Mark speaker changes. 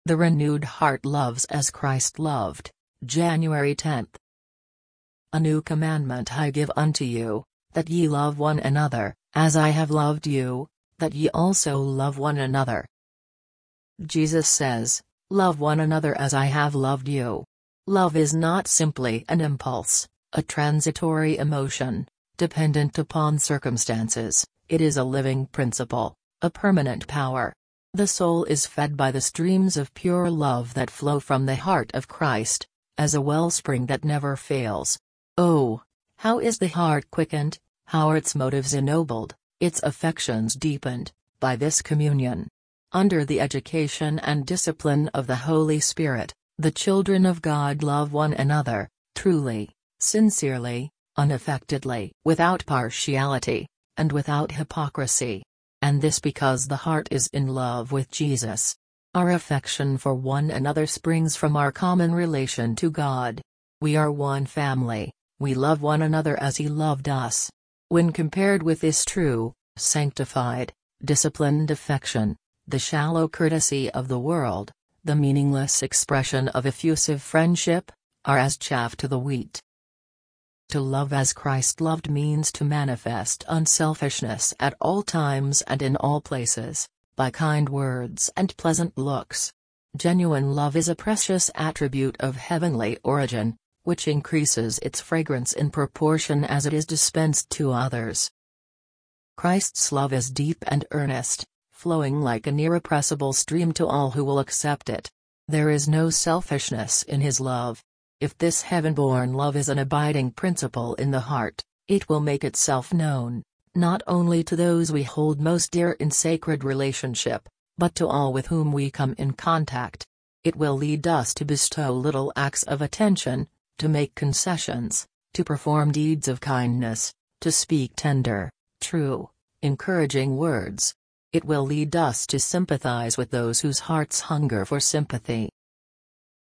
Speaker 1: The renewed heart loves as Christ loved. January 10. A new commandment I give unto you, that ye love one another, as I have loved you, that ye also love one another. Jesus says, "Love one another as I have loved you." Love is not simply an impulse, a transitory emotion, dependent upon circumstances. It is a living principle, a permanent power. The soul is fed by the streams of pure love that flow from the heart of Christ, as a wellspring that never fails. Oh, how is the heart quickened, how are its motives ennobled, its affections deepened, by this communion. Under the education and discipline of the Holy Spirit, the children of God love one another, truly, sincerely, unaffectedly, without partiality, and without hypocrisy. And this because the heart is in love with Jesus. Our affection for one another springs from our common relation to God. We are one family, we love one another as He loved us. When compared with this true, sanctified, disciplined affection, the shallow courtesy of the world, the meaningless expression of effusive friendship, are as chaff to the wheat. To love as Christ loved means to manifest unselfishness at all times and in all places, by kind words and pleasant looks. Genuine love is a precious attribute of heavenly origin, which increases its fragrance in proportion as it is dispensed to others. Christ's love is deep and earnest, flowing like an irrepressible stream to all who will accept it. There is no selfishness in His love. If this heaven-born love is an abiding principle in the heart, it will make itself known, not only to those we hold most dear in sacred relationship, but to all with whom we come in contact. It will lead us to bestow little acts of attention, to make concessions, to perform deeds of kindness, to speak tender, true, encouraging words. It will lead us to sympathize with those whose hearts hunger for sympathy,